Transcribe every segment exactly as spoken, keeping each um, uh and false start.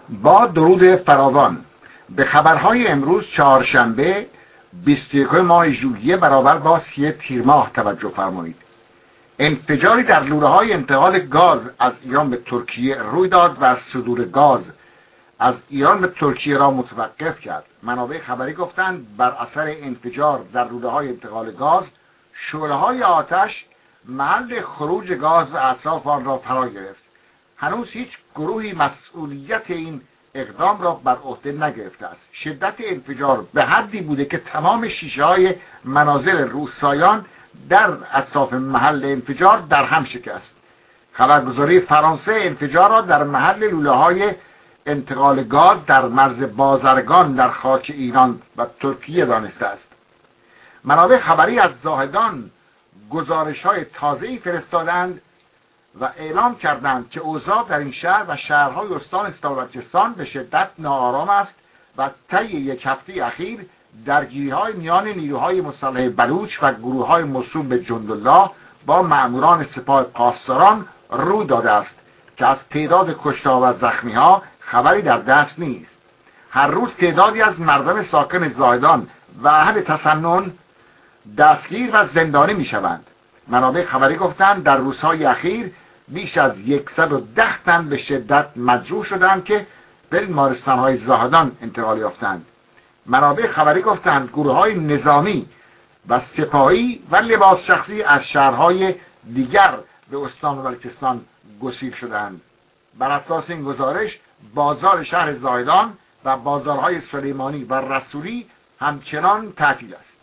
با درود فراوان به خبرهای امروز چهارشنبه بیست و یکم ماه ژوئیه برابر با سی تیر ماه توجه فرمایید. انفجاری در لوله‌های انتقال گاز از ایران به ترکیه روی داد و صدور گاز از ایران به ترکیه را متوقف کرد. منابع خبری گفتند بر اثر انفجار در لوله‌های انتقال گاز، شعله‌های آتش محل خروج گاز و اطراف آن را فرا گرفت. هنوز هیچ گروهی مسئولیت این اقدام را بر عهده نگرفته است. شدت انفجار به حدی بوده که تمام شیشه‌های منازل روستاییان در اطراف محل انفجار در هم شکست. خبرگزاری فرانسه انفجار را در محل لوله‌های انتقال گاز در مرز بازرگان در خاک ایران و ترکیه دانسته است. منابع خبری از زاهدان گزارش‌های تازه‌ای فرستادند و اعلام کردند که اوضاع در این شهر و شهرهای استان استان و بلوچستان به شدت ناآرام است و طی یک هفته اخیر درگیری‌های میان نیروهای مسلح بلوچ و گروه‌های موسوم به جندالله با مأموران سپاه پاسداران روی داده است که از تعداد کشته‌ها و زخمی‌ها خبری در دست نیست. هر روز تعدادی از مردم ساکن زاهدان و اهل تسنن دستگیر و زندانی می‌شوند. منابع خبری گفتند در روزهای اخیر بیش از صد و ده تن به شدت مجروح شدند که به بیمارستان‌های زاهدان انتقال یافتند. منابع خبری گفتند گروه‌های نظامی و سپاهی و لباس شخصی از شهرهای دیگر به استان و بلوچستان گسیل شدند. بر اساس این گزارش بازار شهر زاهدان و بازارهای سلیمانی و رسولی همچنان تعطیل است.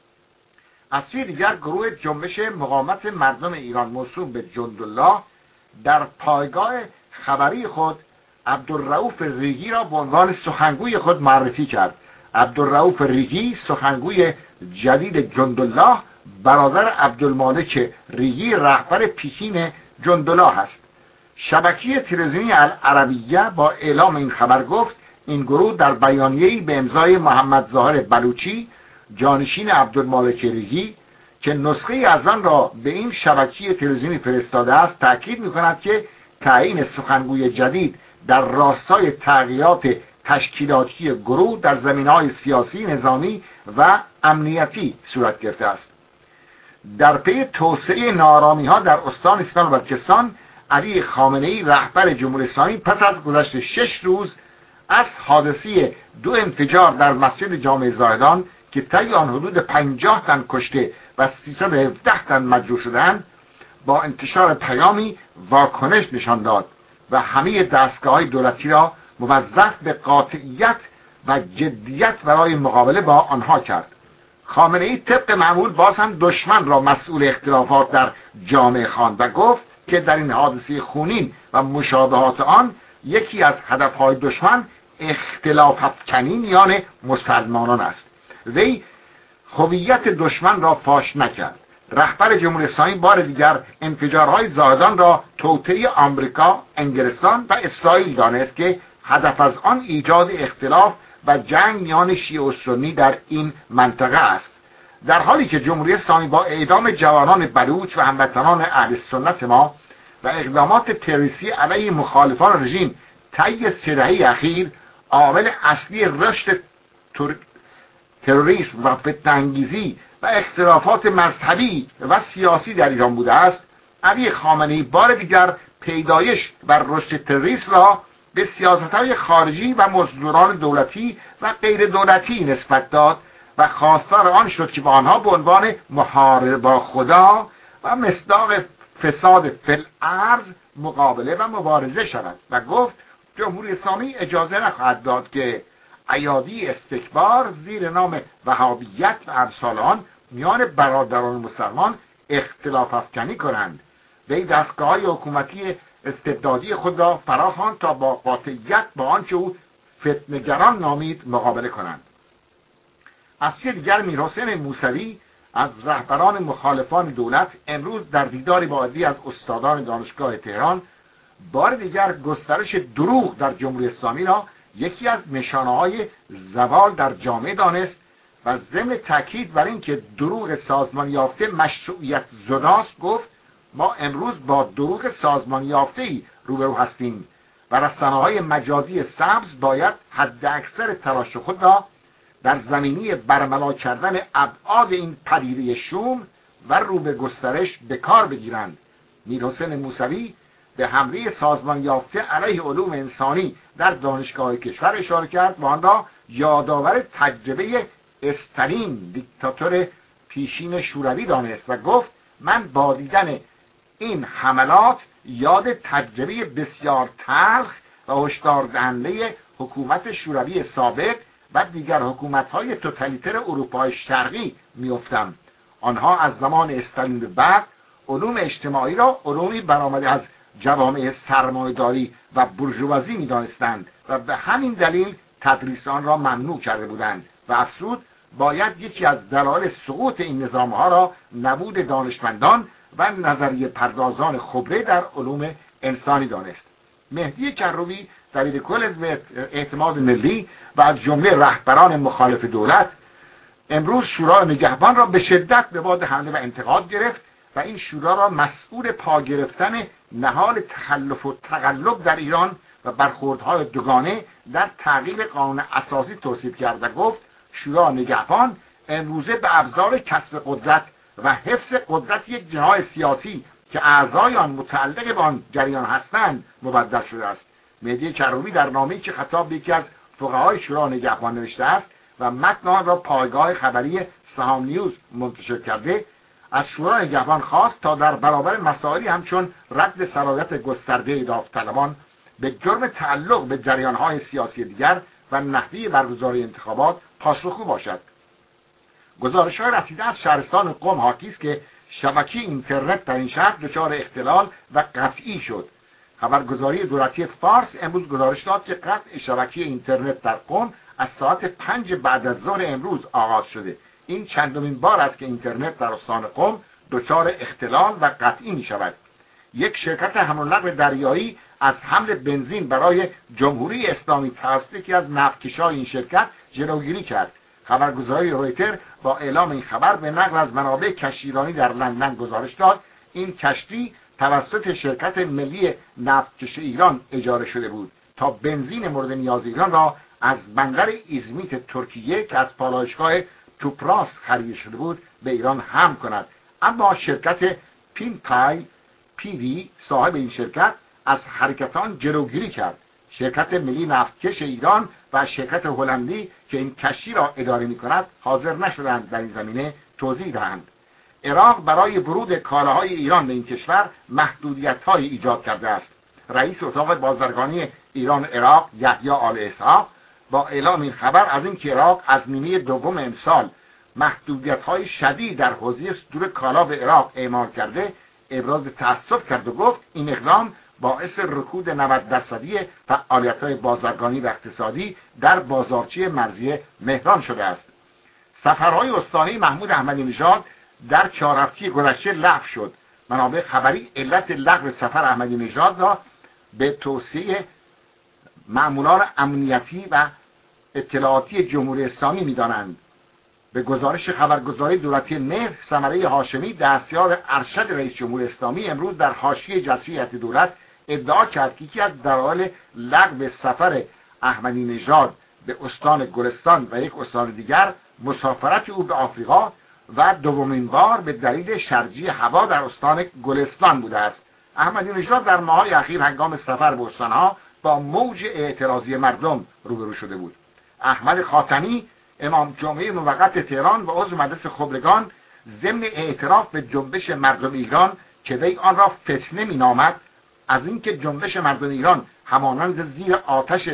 از سوی دیگر گروه جنبش مقاومت مردم ایران موسوم به جندالله در پایگاه خبری خود عبدالرؤوف ریگی را به عنوان سخنگوی خود معرفی کرد. عبدالرؤوف ریگی سخنگوی جدید جندالله برادر عبدالمالک ریگی رهبر پیشین جندالله است. شبکه تلویزیونی العربیه با اعلام این خبر گفت این گروه در بیانیه‌ای به امضای محمد ظاهر بلوچی جانشین عبدالمالک ریگی که نسخه از آن را به این شبکه تلویزیونی فرستاده است تاکید می‌کند که تعیین سخنگوی جدید در راستای تغییرات تشکیلاتی گروه در زمینه‌های سیاسی، نظامی و امنیتی صورت گرفته است. در پی توسعه ناآرامی‌ها در استان استان و بلوچستان، علی خامنه‌ای رهبر جمهوری اسلامی پس از گذشت شش روز از حادثه دو انفجار در مسجد جامع زاهدان که طی آن حدود پنجاه تن کشته و سیصد و هفده تن مجروح شدند با انتشار پیامی واکنش نشان داد و همه دستگاه‌های دولتی را موظف به قاطعیت و جدیت برای مقابله با آنها کرد. خامنه‌ای طبق معمول باز هم دشمن را مسئول اختلافات در جامعه خواند و گفت که در این حادثه خونین و مشابهات آن یکی از هدفهای دشمن اختلاف افکنی میان مسلمانان است. وی هویت دشمن را فاش نکرد. رهبر جمهوری اسلامی بار دیگر انفجارهای زاهدان را توطئه آمریکا، انگلستان و اسرائیل دانست که هدف از آن ایجاد اختلاف و جنگ میان شیعه و سنی در این منطقه است. در حالی که جمهوری اسلامی با اعدام جوانان بلوچ و هموطنان اهل سنت ما و اقدامات تروریستی علیه مخالفان رژیم طی سه دهه اخیر عامل اصلی رشد تروریسم و فتنه‌انگیزی و اختلافات مذهبی و سیاسی در ایران بوده است، علی خامنه‌ای بار دیگر پیدایش و رشد تروریسم را به سیاست‌های خارجی و مزدوران دولتی و غیر دولتی نسبت داد و خواستار آن شد که با آنها به عنوان محارب با خدا و مصداق فساد فی الارض مقابله و مبارزه شود و گفت جمهوری اسلامی اجازه نخواهد داد که ایادی استکبار زیر نام وهابیت و امثال آن میان برادران مسلمان اختلاف افکنی کنند. وی دستگاه‌های حکومتی استبدادی خود را فراخواند تا با قاطعیت با آنچه او فتنه‌گران نامید مقابله کنند. از سوی دیگر میرحسین موسوی از رهبران مخالفان دولت امروز در دیداری با عده‌ای از استادان دانشگاه تهران بار دیگر گسترش دروغ در جمهوری اسلامی را یکی از نشانه‌های زوال در جامعه دانست و ضمن تاکید بر اینکه دروغ سازمان یافته مشروعیت زداست گفت ما امروز با دروغ سازمان یافته‌ای روبرو هستیم و رسانه‌های مجازی سبز باید حد اکثر تلاش خود را در زمینه برملا کردن ابعاد این پدیده شوم و رو به گسترش به کار بگیرند. میرحسین موسوی به حمله سازمان یافته علیه علوم انسانی در دانشگاه کشور اشاره کرد و آن را یادآور تجربه استالین دیکتاتور پیشین شوروی دانست و گفت من با دیدن این حملات یاد تجربه بسیار تلخ و هشدار دهنده حکومت شوروی سابق و دیگر حکومت‌های توتالیتر اروپای شرقی می‌افتم. آنها از زمان استالین به بعد علوم اجتماعی را علومی برآمده از جوامع سرمایه‌داری و بورژوازی می‌دانستند و به همین دلیل تدریس آن را ممنوع کرده بودند و افزود باید یکی از دلایل سقوط این نظام‌ها را نبود دانشمندان و نظریه پردازان خبره در علوم انسانی دانست. مهدی کروبی دبیر کل حزب اعتماد ملی و از جمله رهبران مخالف دولت امروز شورای نگهبان را به شدت به باد حمله و انتقاد گرفت و این شورا را مسئول پا گرفتن نهال تخلف و تقلب در ایران و برخوردهای دوگانه در تغییر قانون اساسی توصیف کرد و گفت شورای نگهبان امروزه به ابزار کسب قدرت و حفظ قدرت یک جناح سیاسی که اعضای آن متعلق به آن جریان هستند مبدل شده است. مهدی کروبی در نامه‌ای که خطاب به یکی از فقهای شورای نگهبان نوشته است و متن آن را پایگاه خبری سهام نیوز منتشر کرده، از شورای نگهبان خواست تا در برابر مسائلی همچون رد صلاحیت گسترده داوطلبان به جرم تعلق به جریان‌های سیاسی دیگر و نحوه برگزاری انتخابات پاسخگو باشد. گزارش‌های رسیده از شهرستان قم حاکی است که شبکه اینترنت در این شهر دچار اختلال و قطعی شد. خبرگزاری دولتی فارس امروز گزارش داد که قطع شبکه اینترنت در قم از ساعت پنج بعد از ظهر امروز آغاز شده. این چندمین بار است که اینترنت در استان قم دچار اختلال و قطعی می شود. یک شرکت حمل و نقل دریایی از حمل بنزین برای جمهوری اسلامی توسط یکی از نفتکش‌های این شرکت جلوگیری کرد. خبرگزاری رویتر با اعلام این خبر به نقل از منابع کشتیرانی در لندن گزارش داد این کشتی توسط شرکت ملی نفتکش ایران اجاره شده بود تا بنزین مورد نیاز ایران را از بندر ایزمیت ترکیه که از پالایشگاه توپراس خرید شده بود به ایران حمل کند. اما شرکت پینتای پیوی صاحب این شرکت از حرکتان جلوگیری کرد. شرکت ملی نفتکش ایران و شرکت هلندی که این کشتی را اداره می کند حاضر نشدند در این زمینه توضیح دهند. عراق برای ورود کالاهای ایران به این کشور محدودیت‌های ایجاد کرده است. رئیس اتاق بازرگانی ایران عراق یحیی آل اسحاق با اعلام این خبر از اینکه عراق از نیمه دوم امسال محدودیت‌های شدید در حوزه صدور کالا به عراق اعمال کرده ابراز تأسف کرد و گفت این اقدام باعث رکود نود درصدی فعالیت‌های بازرگانی و اقتصادی در بازارچه مرزی مهران شده است. سفرهای استانی محمود احمدی نژاد در چهار هفته گذشته لغو شد. منابع خبری علت لغو سفر احمدی نژاد را به توصیه مأموران امنیتی و اطلاعاتی جمهوری اسلامی می‌دانند. به گزارش خبرگزاری دولتی مهر، ثمره هاشمی دستیار ارشد رئیس جمهوری اسلامی امروز در حاشیه جلسه هیئت دولت ادعا کرد که یکی از دلایل لغو سفر احمدی نژاد به استان گلستان و یک استان دیگر مسافرت او به آفریقا و دومین بار به دلیل شرجی هوا در استان گلستان بوده است. احمدی نژاد در ماه‌های اخیر هنگام سفر به استانها با موج اعتراضی مردم روبرو شده بود. احمد خاتمی امام جمعه موقت تهران و عضو مجلس خبرگان ضمن اعتراف به جنبش مردم ایران که وی آن را فتنه مینامد از اینکه جنبش مردم ایران همانند زیر آتش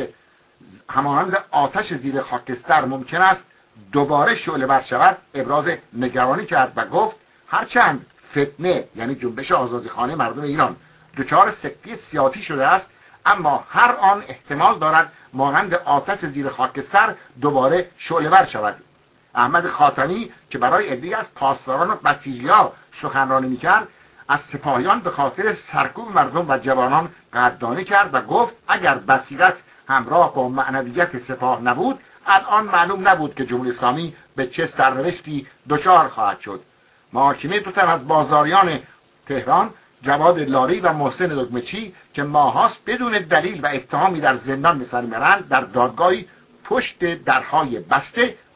همانند آتش زیر خاکستر ممکن است دوباره شعله ور شود ابراز نگرانی کرد و گفت هرچند فتنه یعنی جنبش آزادیخوانه مردم ایران دچار سکته سیاسی شده است اما هر آن احتمال دارد مانند آتش زیر خاکستر دوباره شعله ور شود. احمد خاتمی که برای عده‌ای از پاسداران و بسیجی‌ها سخنرانی می‌کرد از سپاهیان به خاطر سرکوب مردم و جوانان قدردانی کرد و گفت اگر بصیرت همراه با معنویت سپاه نبود الان معلوم نبود که جمهوری اسلامی به چه سرنوشتی دچار خواهد شد. محاکمه دو تن از بازاریان تهران جواد لاری و محسن دگمچی که ماهاست بدون دلیل و اتهامی در زندان به سر میبرند، در دادگاهی پشت درهای بسته